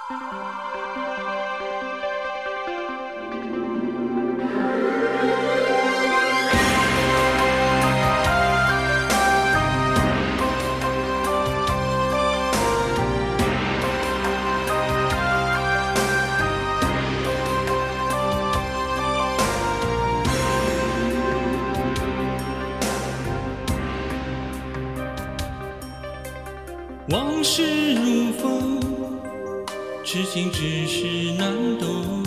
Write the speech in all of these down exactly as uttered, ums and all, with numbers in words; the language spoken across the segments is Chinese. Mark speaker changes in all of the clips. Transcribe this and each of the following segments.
Speaker 1: 往事如风，痴心只是难懂，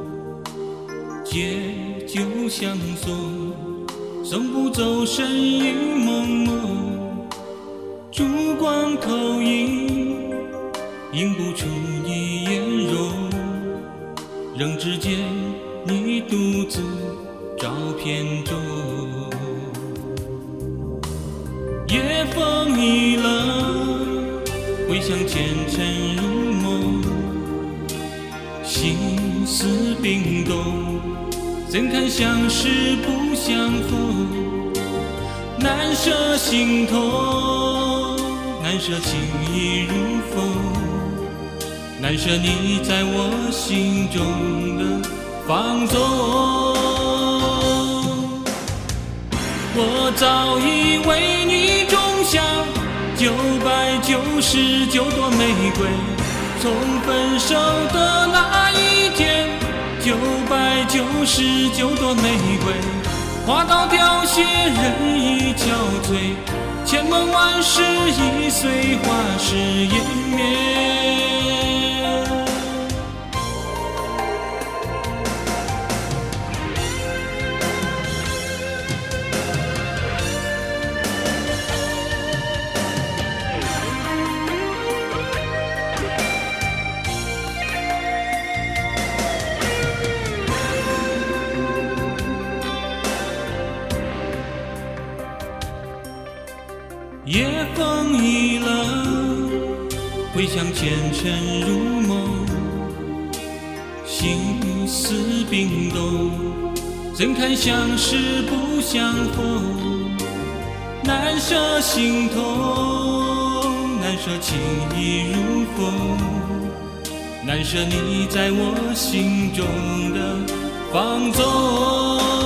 Speaker 1: 借酒相送，送不走身影蒙蒙，烛光投影，映不出你颜容，仍只见你独自照片中。夜风已冷，回想前尘如梦，心思冰冻，怎堪相识不相逢，难舍心痛，难舍情意如风，难舍你在我心中的放纵。我早已为你种下九百九十九朵玫瑰，从分手的那一天，九百九十九朵玫瑰花到凋谢，人已憔悴，千梦万世已随花事湮灭。夜风已冷，回想前尘如梦，心思冰冻，怎堪相识不相逢，难舍心痛，难舍情意如风，难舍你在我心中的放纵。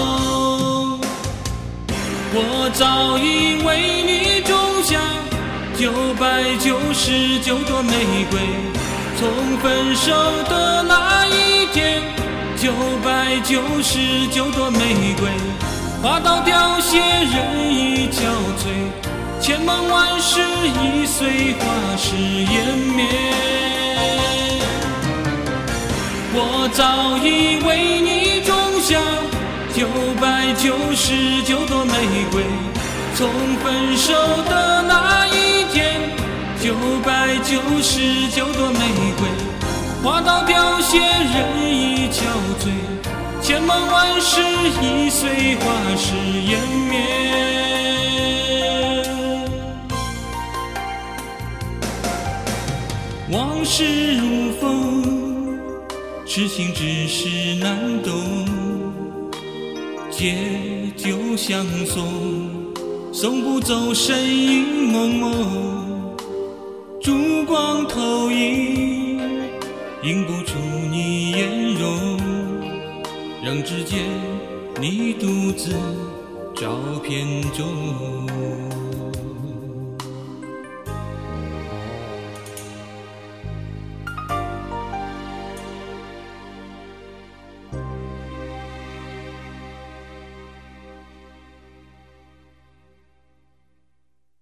Speaker 1: 我早已为你种下九百九十九朵玫瑰，从分手的那一天，九百九十九朵玫瑰花到凋谢，人已憔悴，千梦万世已随花事湮灭。我早已为你种下九百九十九朵玫瑰，从分手的那一天，九百九十九朵玫瑰花到凋谢，人已憔悴，千梦万世已随花事湮灭。往事如风，痴心只是难懂，借酒相送，送不走身影蒙蒙，烛光投影，映不出你颜容，仍只见你独自照片中。